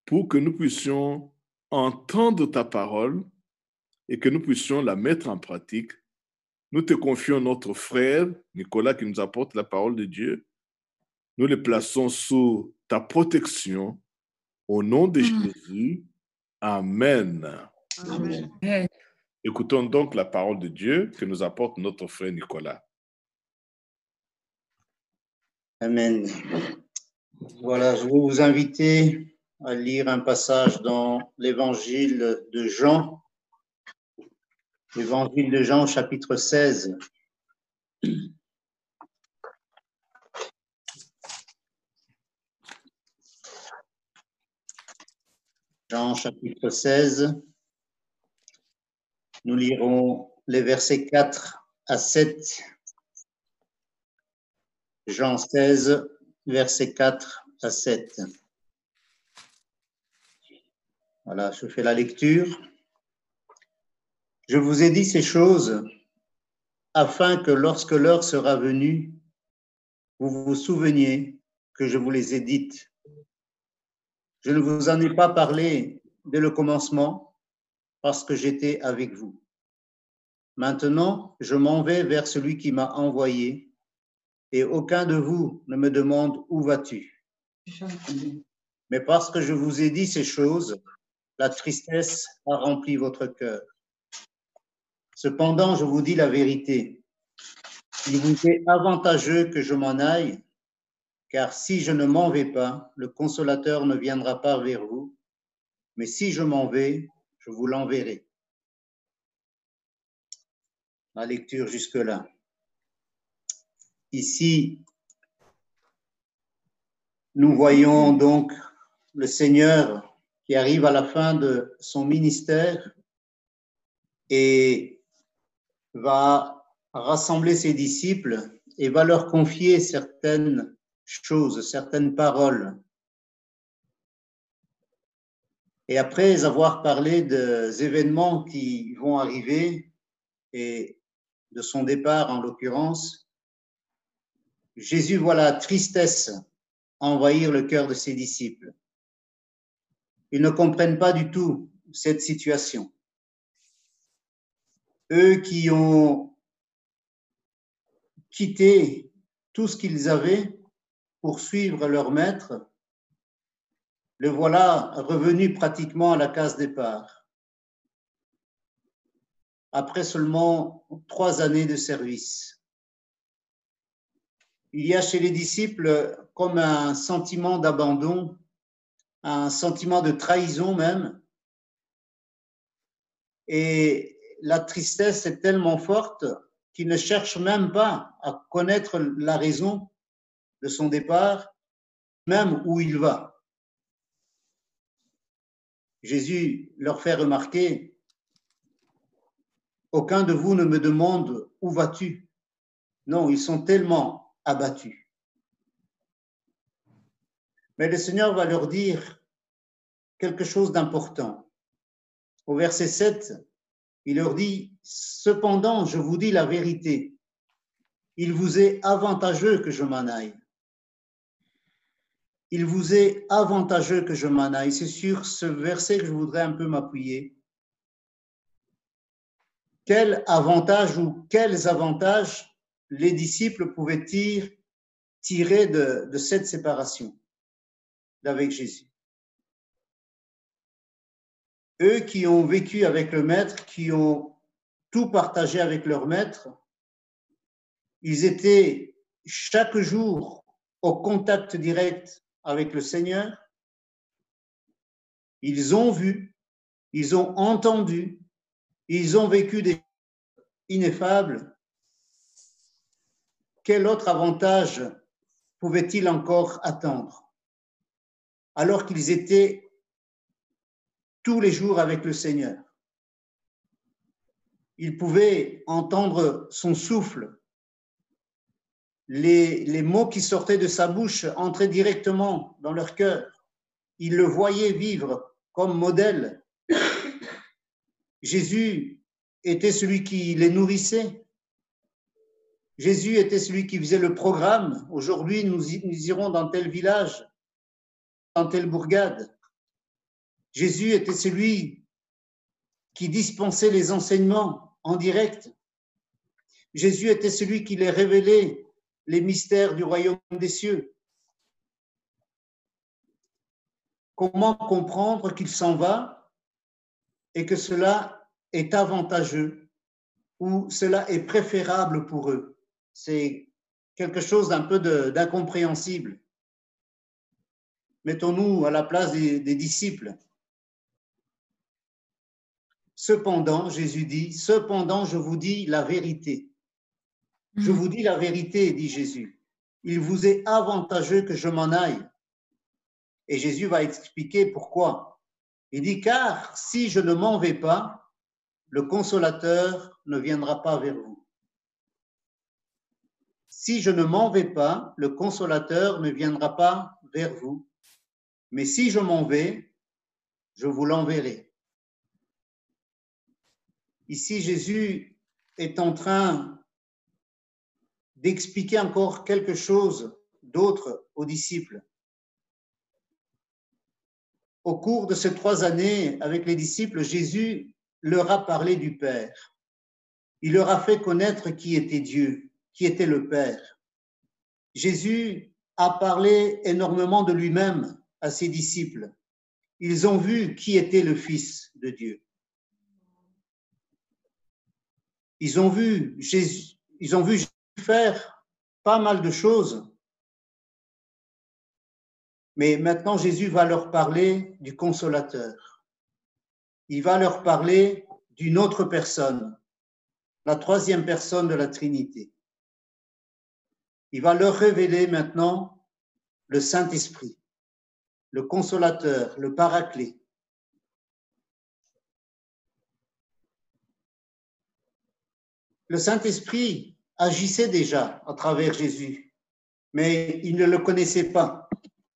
pour que nous puissions entendre ta parole et que nous puissions la mettre en pratique. Nous te confions notre frère Nicolas qui nous apporte la parole de Dieu. Nous le plaçons sous ta protection. Au nom de Jésus, Amen. Amen. Écoutons donc la parole de Dieu que nous apporte notre frère Nicolas. Amen. Voilà, je vais vous inviter à lire un passage dans l'évangile de Jean, l'évangile de Jean, chapitre 16. Jean, chapitre 16. Nous lirons les versets 4 à 7. Jean 16, versets 4 à 7. Voilà, je fais la lecture. Je vous ai dit ces choses afin que lorsque l'heure sera venue, vous vous souveniez que je vous les ai dites. Je ne vous en ai pas parlé dès le commencement parce que j'étais avec vous. Maintenant, je m'en vais vers celui qui m'a envoyé et aucun de vous ne me demande où vas-tu. Mais parce que je vous ai dit ces choses, la tristesse a rempli votre cœur. Cependant, je vous dis la vérité. Il vous est avantageux que je m'en aille, car si je ne m'en vais pas, le Consolateur ne viendra pas vers vous, mais si je m'en vais, je vous l'enverrai. La lecture jusque-là. Ici, nous voyons donc le Seigneur qui arrive à la fin de son ministère et va rassembler ses disciples et va leur confier certaines choses, certaines paroles. Et après avoir parlé des événements qui vont arriver et de son départ en l'occurrence, Jésus voit la tristesse envahir le cœur de ses disciples. Ils ne comprennent pas du tout cette situation. Eux qui ont quitté tout ce qu'ils avaient pour suivre leur maître, le voilà revenu pratiquement à la case départ, après seulement 3 années de service. Il y a chez les disciples comme un sentiment d'abandon, un sentiment de trahison même, et la tristesse est tellement forte qu'il ne cherche même pas à connaître la raison de son départ, même où il va. Jésus leur fait remarquer, aucun de vous ne me demande où vas-tu. Non, ils sont tellement abattus. Mais le Seigneur va leur dire quelque chose d'important. Au verset 7, il leur dit, cependant, je vous dis la vérité, il vous est avantageux que je m'en aille. Il vous est avantageux que je m'en aille. C'est sur ce verset que je voudrais un peu m'appuyer. Quel avantage ou quels avantages les disciples pouvaient-ils tirer de cette séparation d'avec Jésus? Eux qui ont vécu avec le Maître, qui ont tout partagé avec leur Maître, ils étaient chaque jour au contact direct avec le Seigneur. Ils ont vu, ils ont entendu, ils ont vécu des choses ineffables. Quel autre avantage pouvaient-ils encore attendre alors qu'ils étaient tous les jours avec le Seigneur? Ils pouvaient entendre son souffle, les mots qui sortaient de sa bouche entraient directement dans leur cœur. Ils le voyaient vivre comme modèle. Jésus était celui qui les nourrissait. Jésus était celui qui faisait le programme. Aujourd'hui, nous irons dans tel village, dans telle bourgade. Jésus était celui qui dispensait les enseignements en direct. Jésus était celui qui les révélait les mystères du royaume des cieux. Comment comprendre qu'il s'en va et que cela est avantageux ou cela est préférable pour eux? C'est quelque chose d'un peu d'incompréhensible. Mettons-nous à la place des disciples. Cependant, Jésus dit, cependant, je vous dis la vérité. Je vous dis la vérité, dit Jésus. Il vous est avantageux que je m'en aille. Et Jésus va expliquer pourquoi. Il dit, car si je ne m'en vais pas, le consolateur ne viendra pas vers vous. Si je ne m'en vais pas, le consolateur ne viendra pas vers vous. Mais si je m'en vais, je vous l'enverrai. Ici, Jésus est en train d'expliquer encore quelque chose d'autre aux disciples. Au cours de ces 3 années avec les disciples, Jésus leur a parlé du Père. Il leur a fait connaître qui était Dieu, qui était le Père. Jésus a parlé énormément de lui-même à ses disciples. Ils ont vu qui était le Fils de Dieu. Ils ont vu Jésus faire pas mal de choses. Mais maintenant, Jésus va leur parler du Consolateur. Il va leur parler d'une autre personne, la 3e personne de la Trinité. Il va leur révéler maintenant le Saint-Esprit, le Consolateur, le Paraclet. Le Saint-Esprit agissait déjà à travers Jésus, mais il ne le connaissait pas.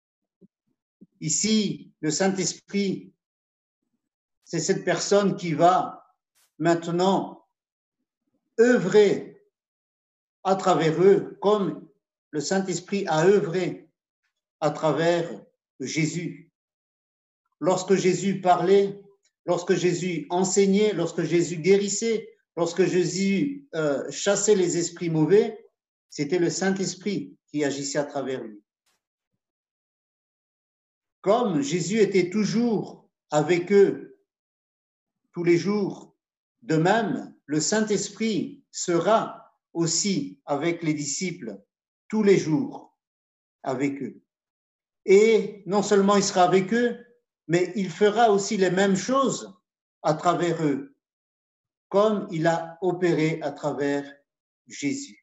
Ici, le Saint-Esprit, c'est cette personne qui va maintenant œuvrer à travers eux, comme le Saint-Esprit a œuvré à travers Jésus. Lorsque Jésus parlait, lorsque Jésus enseignait, lorsque Jésus guérissait, lorsque Jésus chassait les esprits mauvais, c'était le Saint-Esprit qui agissait à travers lui. Comme Jésus était toujours avec eux tous les jours, de même, le Saint-Esprit sera aussi avec les disciples tous les jours avec eux. Et non seulement il sera avec eux, mais il fera aussi les mêmes choses à travers eux, comme il a opéré à travers Jésus.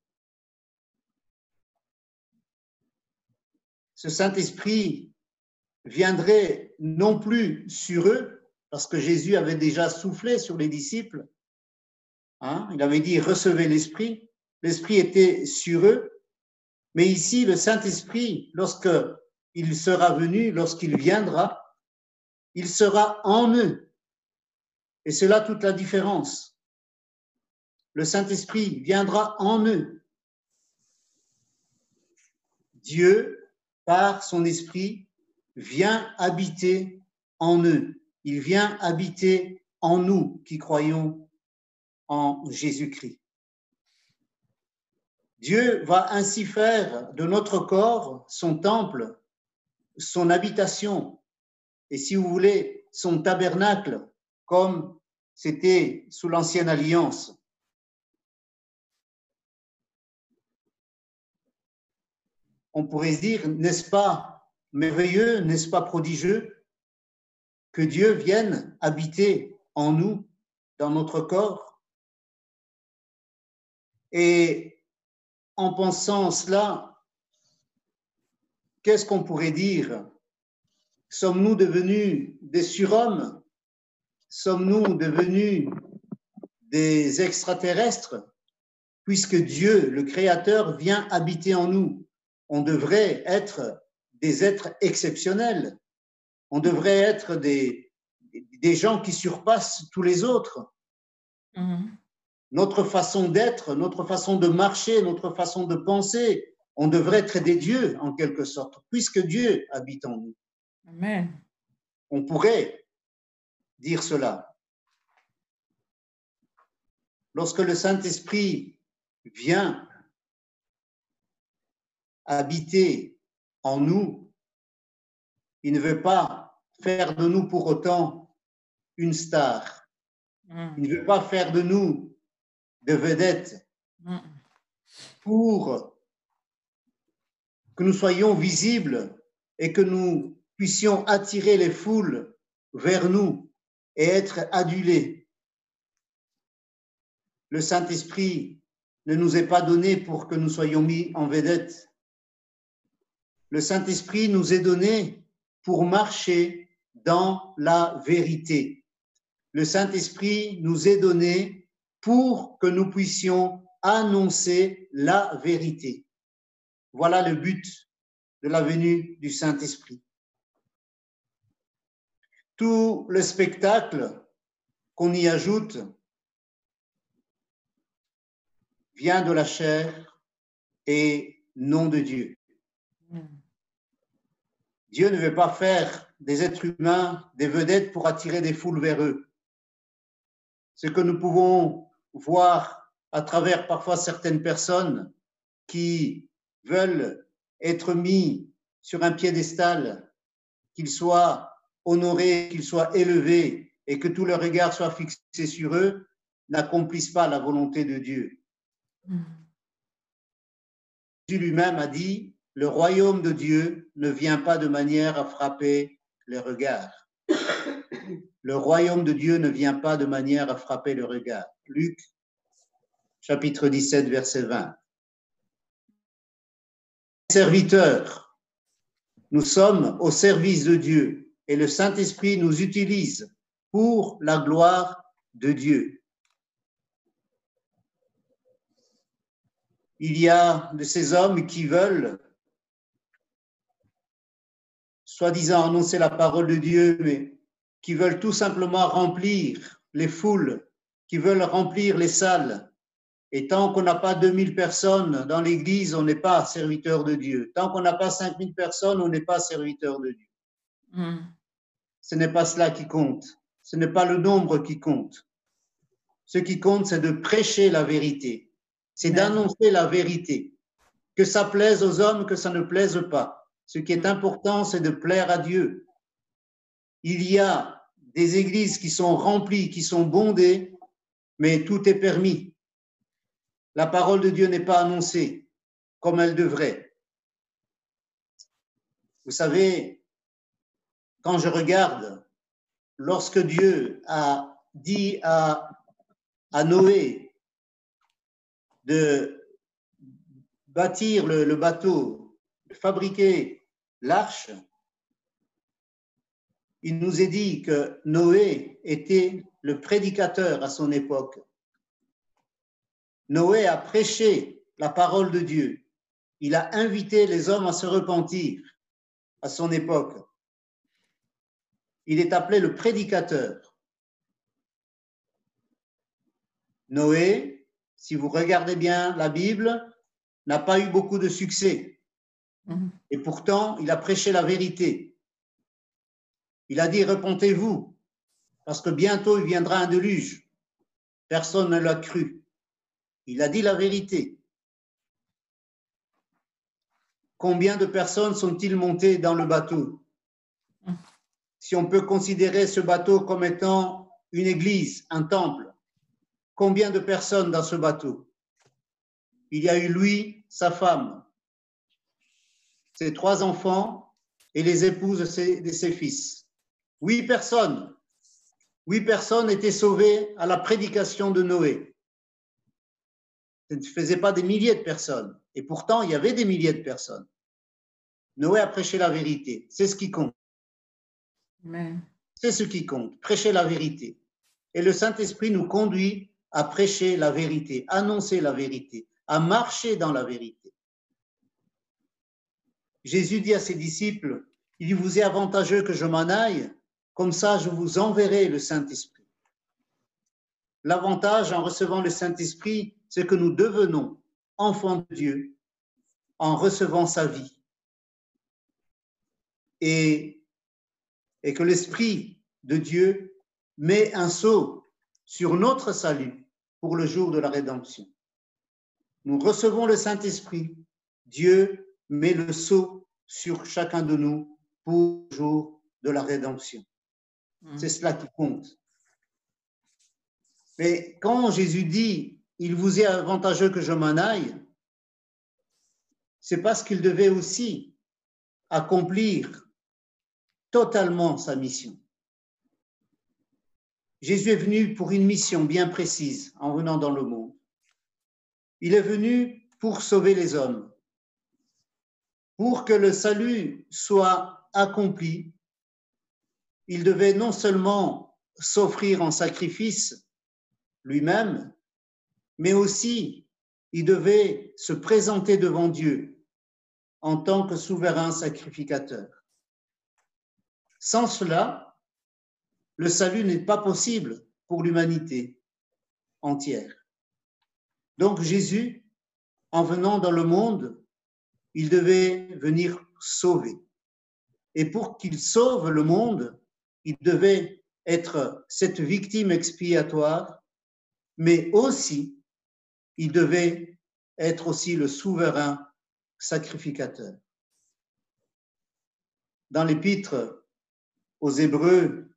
Ce Saint-Esprit viendrait non plus sur eux, parce que Jésus avait déjà soufflé sur les disciples. Il avait dit « recevez l'Esprit ». L'Esprit était sur eux. Mais ici, le Saint-Esprit, lorsqu'il sera venu, lorsqu'il viendra, il sera en eux. Et c'est là toute la différence. Le Saint-Esprit viendra en eux. Dieu, par son Esprit, vient habiter en eux. Il vient habiter en nous qui croyons en Jésus-Christ. Dieu va ainsi faire de notre corps son temple, son habitation, et si vous voulez, son tabernacle, comme c'était sous l'Ancienne Alliance. On pourrait se dire, n'est-ce pas merveilleux, n'est-ce pas prodigieux, que Dieu vienne habiter en nous, dans notre corps? Et en pensant cela, qu'est-ce qu'on pourrait dire? Sommes-nous devenus des surhommes? Sommes-nous devenus des extraterrestres? Puisque Dieu, le Créateur, vient habiter en nous. On devrait être des êtres exceptionnels. On devrait être des gens qui surpassent tous les autres. Notre façon d'être, notre façon de marcher, notre façon de penser, on devrait être des dieux en quelque sorte, puisque Dieu habite en nous. Amen. On pourrait dire cela. Lorsque le Saint-Esprit vient habiter en nous, il ne veut pas faire de nous pour autant une star. Il ne veut pas faire de nous de vedettes pour que nous soyons visibles et que nous puissions attirer les foules vers nous et être adulés. Le Saint-Esprit ne nous est pas donné pour que nous soyons mis en vedette. Le Saint-Esprit nous est donné pour marcher dans la vérité. Le Saint-Esprit nous est donné pour que nous puissions annoncer la vérité. Voilà le but de la venue du Saint-Esprit. Tout le spectacle qu'on y ajoute vient de la chair et non de Dieu. Dieu ne veut pas faire des êtres humains des vedettes pour attirer des foules vers eux. Ce que nous pouvons voir à travers parfois certaines personnes qui veulent être mis sur un piédestal, qu'ils soient honorés, qu'ils soient élevés et que tout leur regard soit fixé sur eux, n'accomplissent pas la volonté de Dieu. Jésus lui-même a dit, le royaume de Dieu ne vient pas de manière à frapper les regards. Le royaume de Dieu ne vient pas de manière à frapper le regard. Luc, chapitre 17, verset 20. Serviteurs, nous sommes au service de Dieu et le Saint-Esprit nous utilise pour la gloire de Dieu. Il y a de ces hommes qui veulent, soi-disant annoncer la parole de Dieu, mais qui veulent tout simplement remplir les foules, qui veulent remplir les salles. Et tant qu'on n'a pas 2000 personnes dans l'église, on n'est pas serviteur de Dieu. Tant qu'on n'a pas 5000 personnes, on n'est pas serviteur de Dieu. Ce n'est pas cela qui compte. Ce n'est pas le nombre qui compte. Ce qui compte, c'est de prêcher la vérité. C'est d'annoncer la vérité. Que ça plaise aux hommes, que ça ne plaise pas. Ce qui est important, c'est de plaire à Dieu. Il y a des églises qui sont remplies, qui sont bondées, mais tout est permis. La parole de Dieu n'est pas annoncée comme elle devrait. Vous savez, quand je regarde, lorsque Dieu a dit à Noé de bâtir le bateau, de fabriquer l'arche, il nous est dit que Noé était le prédicateur à son époque. Noé a prêché la parole de Dieu. Il a invité les hommes à se repentir à son époque. Il est appelé le prédicateur. Noé, si vous regardez bien la Bible, n'a pas eu beaucoup de succès. Et pourtant, il a prêché la vérité. Il a dit, repentez-vous, parce que bientôt il viendra un déluge. Personne ne l'a cru. Il a dit la vérité. Combien de personnes sont-ils montées dans le bateau? Si on peut considérer ce bateau comme étant une église, un temple, combien de personnes dans ce bateau? Il y a eu lui, sa femme, ses 3 enfants et les épouses de ses fils. 8 personnes. 8 personnes étaient sauvées à la prédication de Noé. Ce ne faisait pas des milliers de personnes. Et pourtant, il y avait des milliers de personnes. Noé a prêché la vérité. C'est ce qui compte. Amen. C'est ce qui compte. Prêcher la vérité. Et le Saint-Esprit nous conduit à prêcher la vérité, annoncer la vérité, à marcher dans la vérité. Jésus dit à ses disciples, « Il vous est avantageux que je m'en aille, comme ça je vous enverrai le Saint-Esprit. » L'avantage en recevant le Saint-Esprit, c'est que nous devenons enfants de Dieu en recevant sa vie. Et et que l'Esprit de Dieu met un sceau sur notre salut pour le jour de la rédemption. Nous recevons le Saint-Esprit. Dieu met le sceau sur chacun de nous pour le jour de la rédemption. C'est cela qui compte. Mais quand Jésus dit « Il vous est avantageux que je m'en aille », c'est parce qu'il devait aussi accomplir totalement sa mission. Jésus est venu pour une mission bien précise en venant dans le monde. Il est venu pour sauver les hommes. Pour que le salut soit accompli, il devait non seulement s'offrir en sacrifice lui-même, mais aussi il devait se présenter devant Dieu en tant que souverain sacrificateur. Sans cela, le salut n'est pas possible pour l'humanité entière. Donc Jésus, en venant dans le monde, il devait venir sauver. Et pour qu'il sauve le monde, il devait être cette victime expiatoire, mais aussi, il devait être aussi le souverain sacrificateur. Dans l'épître aux Hébreux,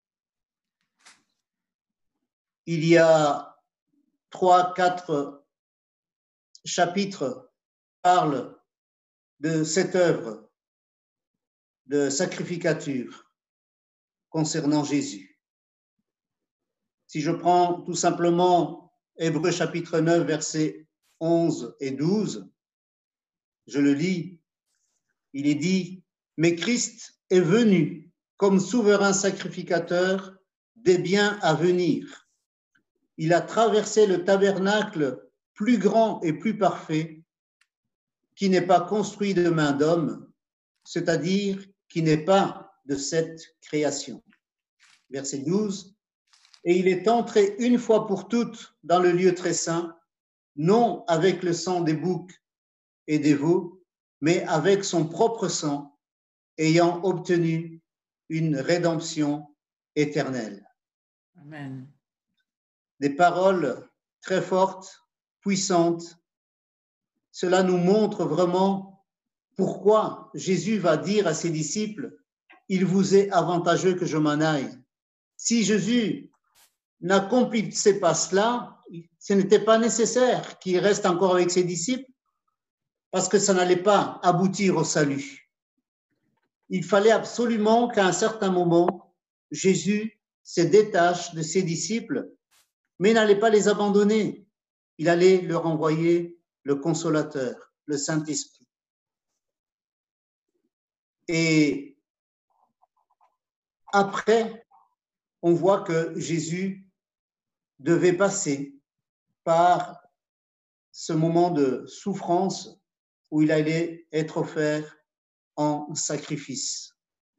il y a 3-4 chapitres qui parlent de cette œuvre de sacrificature concernant Jésus. Si je prends tout simplement Hébreux chapitre 9, versets 11 et 12, je le lis, il est dit « Mais Christ est venu comme souverain sacrificateur des biens à venir. Il a traversé le tabernacle plus grand et plus parfait, qui n'est pas construit de main d'homme, c'est-à-dire qui n'est pas de cette création. » Verset 12. Et il est entré une fois pour toutes dans le lieu très saint, non avec le sang des boucs et des veaux, mais avec son propre sang, ayant obtenu une rédemption éternelle. Amen. Des paroles très fortes, puissantes. Cela nous montre vraiment pourquoi Jésus va dire à ses disciples « Il vous est avantageux que je m'en aille ». Si Jésus n'accomplissait pas cela, ce n'était pas nécessaire qu'il reste encore avec ses disciples parce que ça n'allait pas aboutir au salut. Il fallait absolument qu'à un certain moment, Jésus se détache de ses disciples, mais n'allait pas les abandonner. Il allait leur envoyer le Consolateur, le Saint-Esprit. Et après, on voit que Jésus devait passer par ce moment de souffrance où il allait être offert en sacrifice.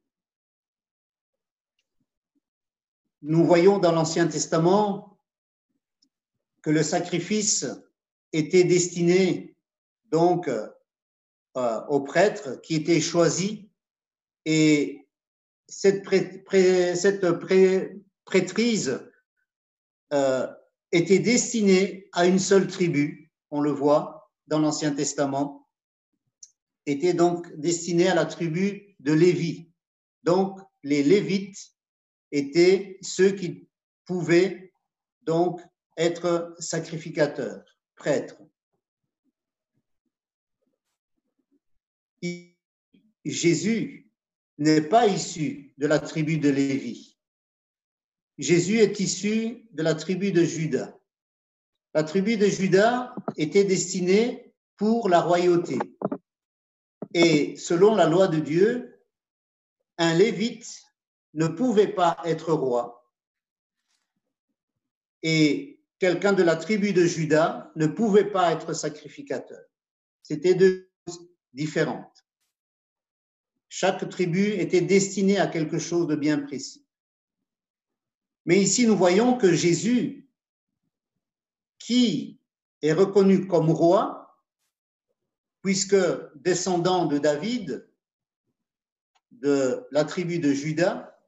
Nous voyons dans l'Ancien Testament que le sacrifice était destiné donc aux prêtres qui étaient choisis et cette prêtrise était destinée à une seule tribu, on le voit dans l'Ancien Testament, était donc destinée à la tribu de Lévi. Donc les Lévites étaient ceux qui pouvaient donc être sacrificateurs, prêtres. Jésus n'est pas issu de la tribu de Lévi. Jésus est issu de la tribu de Juda. La tribu de Juda était destinée pour la royauté. Et selon la loi de Dieu, un Lévite ne pouvait pas être roi. Et quelqu'un de la tribu de Juda ne pouvait pas être sacrificateur. C'était deux choses différentes. Chaque tribu était destinée à quelque chose de bien précis. Mais ici, nous voyons que Jésus, qui est reconnu comme roi, puisque descendant de David, de la tribu de Juda,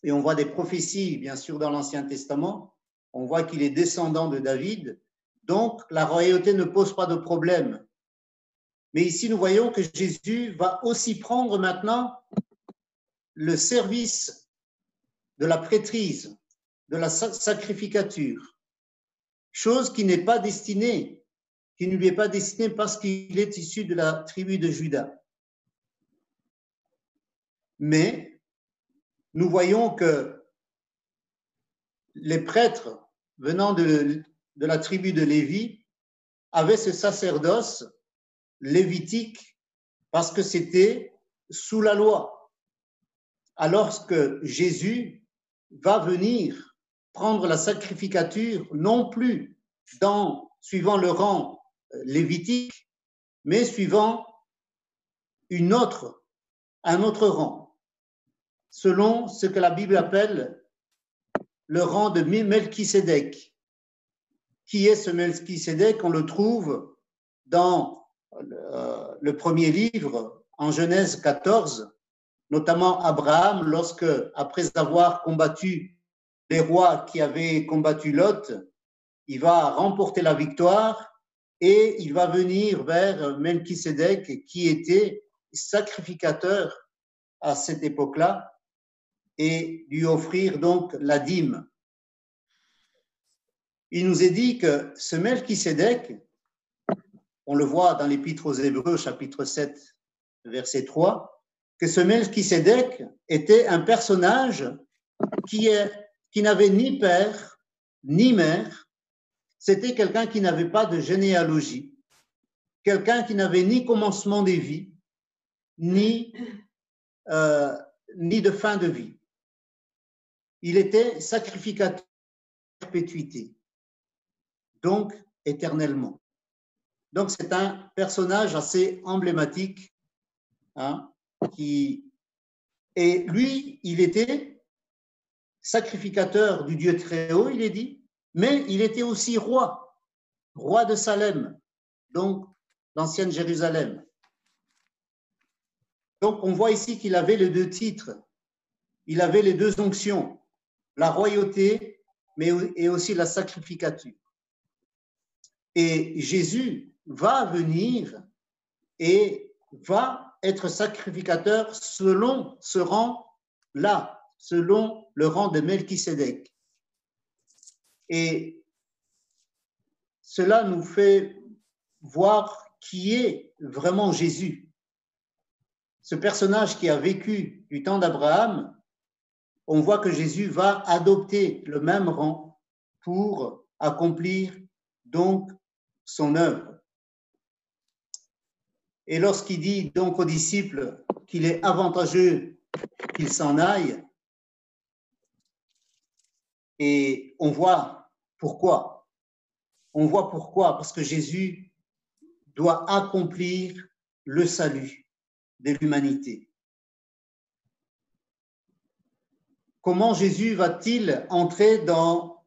et on voit des prophéties, bien sûr, dans l'Ancien Testament. On voit qu'il est descendant de David. Donc, la royauté ne pose pas de problème. Mais ici, nous voyons que Jésus va aussi prendre maintenant le service de la prêtrise, de la sacrificature, chose qui n'est pas destinée, qui ne lui est pas destinée parce qu'il est issu de la tribu de Juda. Mais nous voyons que les prêtres venant de la tribu de Lévi avaient ce sacerdoce lévitique parce que c'était sous la loi. Alors que Jésus va venir prendre la sacrificature non plus suivant le rang lévitique, mais suivant un autre rang, selon ce que la Bible appelle le rang de Melchisédek. Qui est ce Melchisédek? On le trouve dans le premier livre, en Genèse 14, notamment Abraham, lorsque, après avoir combattu les rois qui avaient combattu Lot, il va remporter la victoire et il va venir vers Melchisédek, qui était sacrificateur à cette époque-là, et lui offrir donc la dîme. Il nous est dit que ce Melchisédek, on le voit dans l'Épître aux Hébreux, chapitre 7, verset 3, que ce Melchisédek était un personnage qui n'avait ni père ni mère. C'était quelqu'un qui n'avait pas de généalogie, quelqu'un qui n'avait ni commencement des vies, ni de fin de vie. Il était sacrificateur de perpétuité, donc éternellement. Donc c'est un personnage assez emblématique, hein, et lui, il était sacrificateur du Dieu très haut, il est dit, mais il était aussi roi de Salem, donc l'ancienne Jérusalem. Donc on voit ici qu'il avait les deux titres, il avait les deux onctions, la royauté, et aussi la sacrificature. Et Jésus va venir et va être sacrificateur selon ce rang-là, selon le rang de Melchisédek. Et cela nous fait voir qui est vraiment Jésus. Ce personnage qui a vécu du temps d'Abraham, on voit que Jésus va adopter le même rang pour accomplir donc son œuvre. Et lorsqu'il dit donc aux disciples qu'il est avantageux qu'ils s'en aillent, et on voit pourquoi. On voit pourquoi, parce que Jésus doit accomplir le salut de l'humanité. Comment Jésus va-t-il entrer dans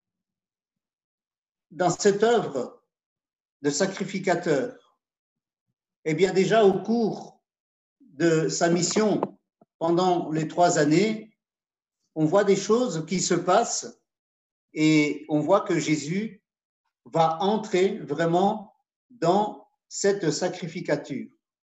cette œuvre de sacrificateur? Eh bien, déjà au cours de sa mission, pendant les 3 années, on voit des choses qui se passent et on voit que Jésus va entrer vraiment dans cette sacrificature.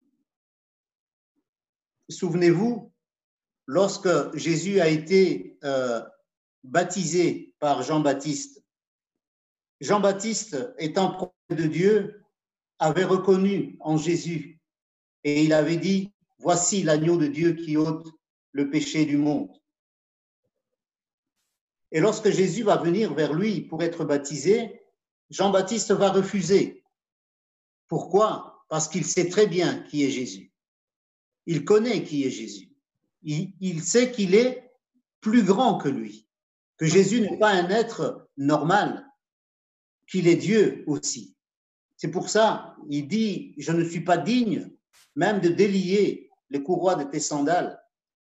Souvenez-vous, lorsque Jésus a été baptisé par Jean-Baptiste, Jean-Baptiste, étant prophète de Dieu, avait reconnu en Jésus et il avait dit « Voici l'agneau de Dieu qui ôte le péché du monde ». Et lorsque Jésus va venir vers lui pour être baptisé, Jean-Baptiste va refuser. Pourquoi? Parce qu'il sait très bien qui est Jésus. Il connaît qui est Jésus. Il sait qu'il est plus grand que lui, que Jésus n'est pas un être normal, qu'il est Dieu aussi. C'est pour ça, il dit, je ne suis pas digne même de délier les courroies de tes sandales.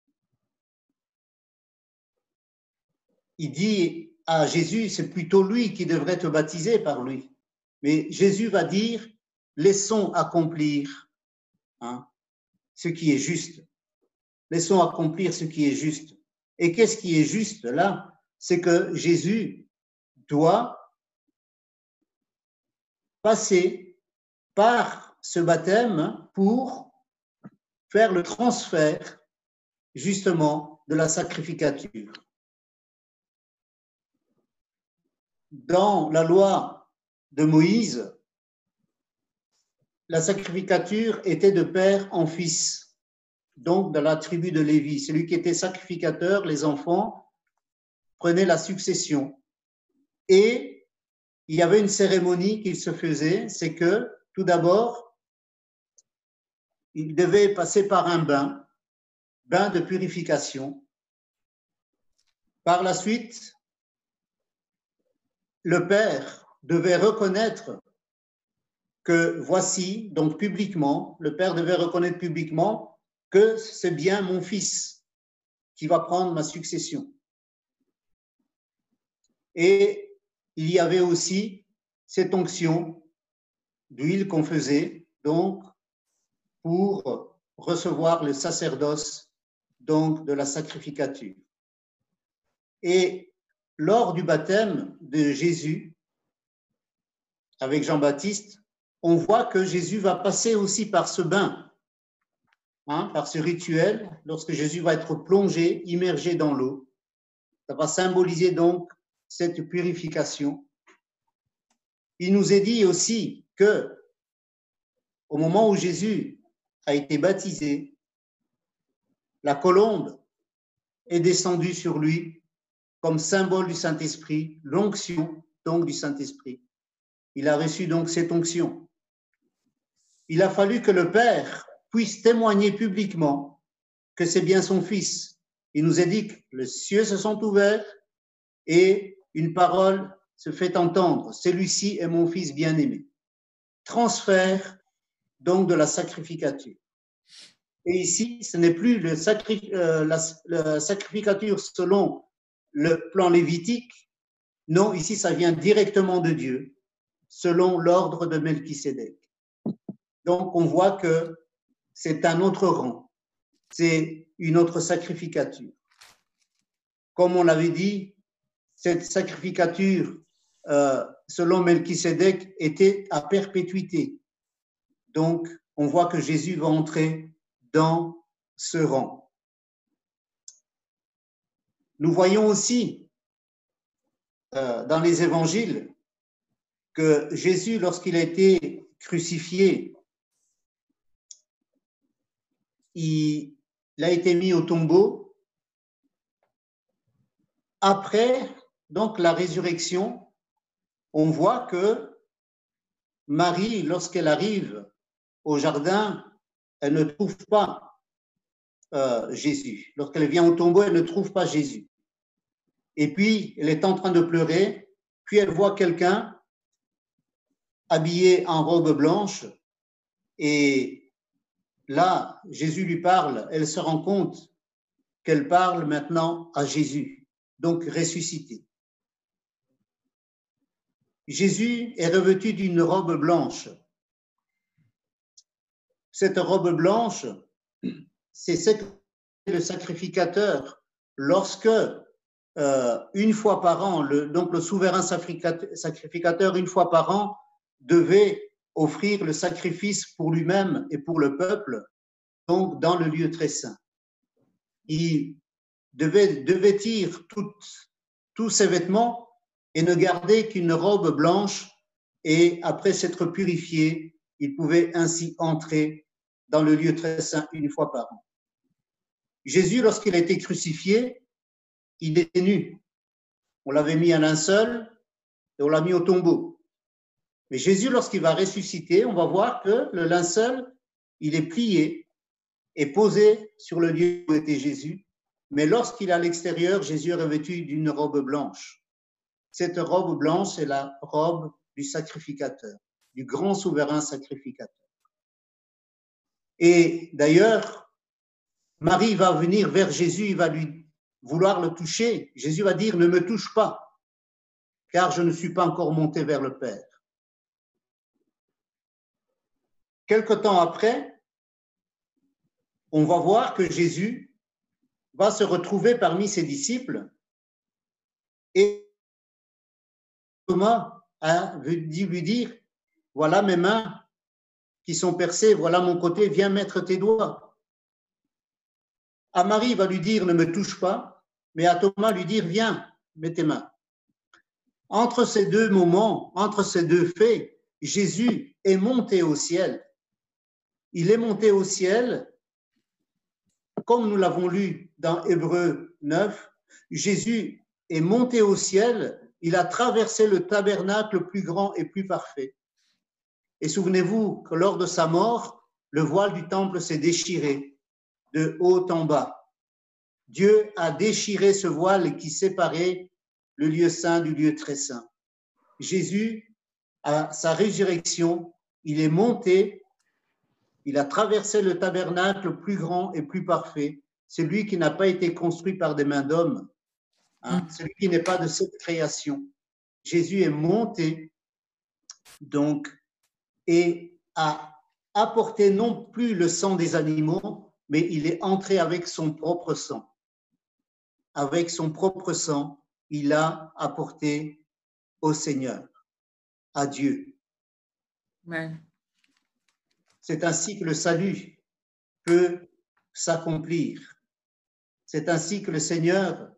Il dit à Jésus, c'est plutôt lui qui devrait te baptiser par lui. Mais Jésus va dire, laissons accomplir ce qui est juste. Laissons accomplir ce qui est juste. Et qu'est-ce qui est juste là? C'est que Jésus doit passer par ce baptême pour faire le transfert justement de la sacrificature. Dans la loi de Moïse, la sacrificature était de père en fils, donc de la tribu de Lévi. Celui qui était sacrificateur, les enfants, prenaient la succession. Et il y avait une cérémonie qu'il se faisait, c'est que tout d'abord, il devait passer par un bain de purification. Par la suite, le père devait reconnaître que voici, donc publiquement, le père devait reconnaître publiquement que c'est bien mon fils qui va prendre ma succession. Et il y avait aussi cette onction d'huile qu'on faisait, donc, pour recevoir le sacerdoce, donc, de la sacrificature. Et lors du baptême de Jésus, avec Jean-Baptiste, on voit que Jésus va passer aussi par ce bain, par ce rituel, lorsque Jésus va être plongé, immergé dans l'eau. Ça va symboliser donc cette purification. Il nous est dit aussi que au moment où Jésus a été baptisé, la colombe est descendue sur lui comme symbole du Saint-Esprit, l'onction donc du Saint-Esprit. Il a reçu donc cette onction. Il a fallu que le Père puisse témoigner publiquement que c'est bien son Fils. Il nous a dit que les cieux se sont ouverts et une parole se fait entendre. Celui-ci est mon Fils bien-aimé. Transfert donc de la sacrificature. Et ici, ce n'est plus la sacrificature selon le plan lévitique. Non, ici, ça vient directement de Dieu, selon l'ordre de Melchisédek. Donc, on voit que c'est un autre rang, c'est une autre sacrificature. Comme on l'avait dit, cette sacrificature, selon Melchisédek, était à perpétuité. Donc, on voit que Jésus va entrer dans ce rang. Nous voyons aussi dans les évangiles que Jésus, lorsqu'il a été crucifié, il a été mis au tombeau. Après, donc, la résurrection, on voit que Marie, lorsqu'elle arrive au jardin, elle ne trouve pas Jésus. Lorsqu'elle vient au tombeau, elle ne trouve pas Jésus. Et puis, elle est en train de pleurer, puis elle voit quelqu'un habillé en robe blanche, et là, Jésus lui parle, elle se rend compte qu'elle parle maintenant à Jésus, donc ressuscité. Jésus est revêtu d'une robe blanche. Cette robe blanche, c'est ce que le sacrificateur, lorsque une fois par an, donc le souverain sacrificateur, une fois par an, devait offrir le sacrifice pour lui-même et pour le peuple, donc dans le lieu très saint. Il devait vêtir tous ses vêtements et ne garder qu'une robe blanche, et après s'être purifié, il pouvait ainsi entrer dans le lieu très saint une fois par an. Jésus, lorsqu'il a été crucifié, il était nu. On l'avait mis à linceul et on l'a mis au tombeau. Mais Jésus, lorsqu'il va ressusciter, on va voir que le linceul, il est plié et posé sur le lieu où était Jésus. Mais lorsqu'il est à l'extérieur, Jésus est revêtu d'une robe blanche. Cette robe blanche est la robe du sacrificateur, du grand souverain sacrificateur. Et d'ailleurs, Marie va venir vers Jésus, il va lui vouloir le toucher. Jésus va dire, ne me touche pas, car je ne suis pas encore monté vers le Père. Quelque temps après, on va voir que Jésus va se retrouver parmi ses disciples et Thomas a dû lui dire, voilà mes mains qui sont percées, voilà mon côté, viens mettre tes doigts. À Marie, il va lui dire, ne me touche pas, mais à Thomas, lui dire, viens, mets tes mains. Entre ces deux moments, entre ces deux faits, Jésus est monté au ciel. Il est monté au ciel, comme nous l'avons lu dans Hébreux 9, Jésus est monté au ciel, il a traversé le tabernacle plus grand et plus parfait. Et souvenez-vous que lors de sa mort, le voile du temple s'est déchiré de haut en bas. Dieu a déchiré ce voile qui séparait le lieu saint du lieu très saint. Jésus, à sa résurrection, il est monté, il a traversé le tabernacle plus grand et plus parfait, celui qui n'a pas été construit par des mains d'hommes, celui qui n'est pas de cette création. Jésus est monté, donc, et a apporté non plus le sang des animaux, mais il est entré avec son propre sang. Avec son propre sang, il a apporté au Seigneur, à Dieu. Amen. C'est ainsi que le salut peut s'accomplir. C'est ainsi que le Seigneur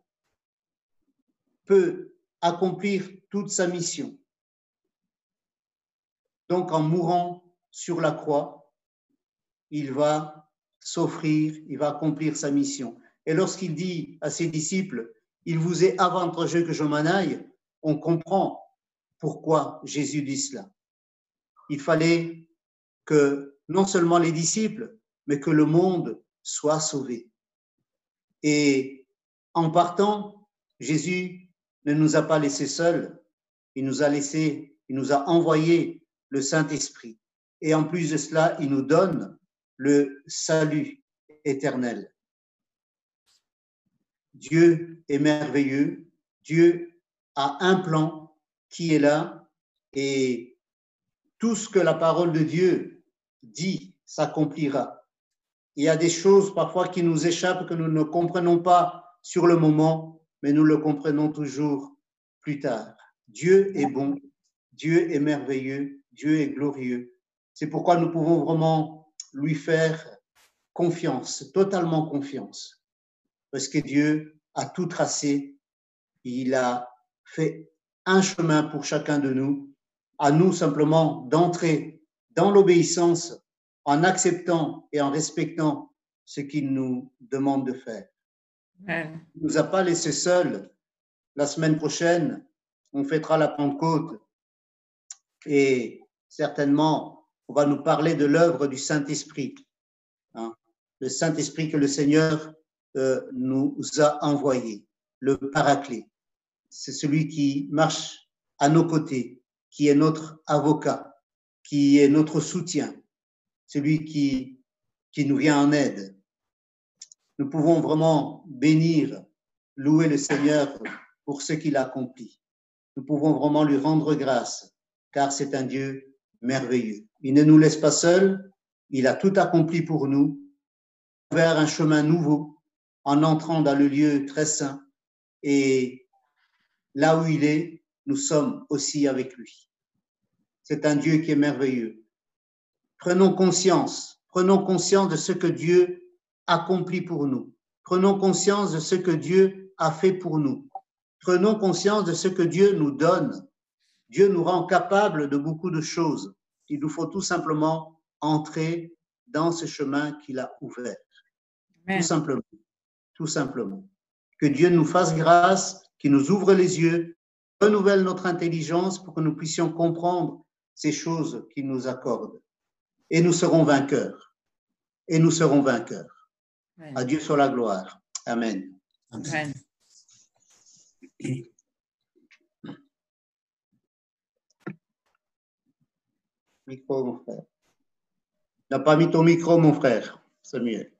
peut accomplir toute sa mission. Donc, en mourant sur la croix, il va s'offrir, il va accomplir sa mission. Et lorsqu'il dit à ses disciples, il vous est avantageux que je m'en aille, on comprend pourquoi Jésus dit cela. Il fallait que non seulement les disciples, mais que le monde soit sauvé. Et en partant, Jésus ne nous a pas laissés seuls, il nous a envoyé le Saint-Esprit. Et en plus de cela, il nous donne le salut éternel. Dieu est merveilleux, Dieu a un plan qui est là et tout ce que la parole de Dieu dit s'accomplira. Il y a des choses parfois qui nous échappent, que nous ne comprenons pas sur le moment, mais nous le comprenons toujours plus tard. Dieu est bon, Dieu est merveilleux, Dieu est glorieux. C'est pourquoi nous pouvons vraiment lui faire confiance, totalement confiance. Parce que Dieu a tout tracé, il a fait un chemin pour chacun de nous, à nous simplement d'entrer dans l'obéissance en acceptant et en respectant ce qu'il nous demande de faire. Amen. Il ne nous a pas laissés seuls. La semaine prochaine, on fêtera la Pentecôte et certainement, on va nous parler de l'œuvre du Saint-Esprit. Le Saint-Esprit que le Seigneur nous a envoyé, le Paraclet. C'est celui qui marche à nos côtés, qui est notre avocat, qui est notre soutien, celui qui nous vient en aide. Nous pouvons vraiment bénir, louer le Seigneur pour ce qu'il a accompli. Nous pouvons vraiment lui rendre grâce, car c'est un Dieu merveilleux. Il ne nous laisse pas seuls, il a tout accompli pour nous, vers un chemin nouveau, en entrant dans le lieu très saint. Et là où il est, nous sommes aussi avec lui. C'est un Dieu qui est merveilleux. Prenons conscience de ce que Dieu accomplit pour nous. Prenons conscience de ce que Dieu a fait pour nous. Prenons conscience de ce que Dieu nous donne. Dieu nous rend capables de beaucoup de choses. Il nous faut tout simplement entrer dans ce chemin qu'il a ouvert. Amen. Tout simplement. Que Dieu nous fasse grâce, qu'il nous ouvre les yeux, renouvelle notre intelligence pour que nous puissions comprendre ces choses qu'il nous accorde. Et nous serons vainqueurs. Et nous serons vainqueurs. Amen. À Dieu soit la gloire. Amen. Amen. Micro, mon frère. Tu n'as pas mis ton micro, mon frère. C'est mieux.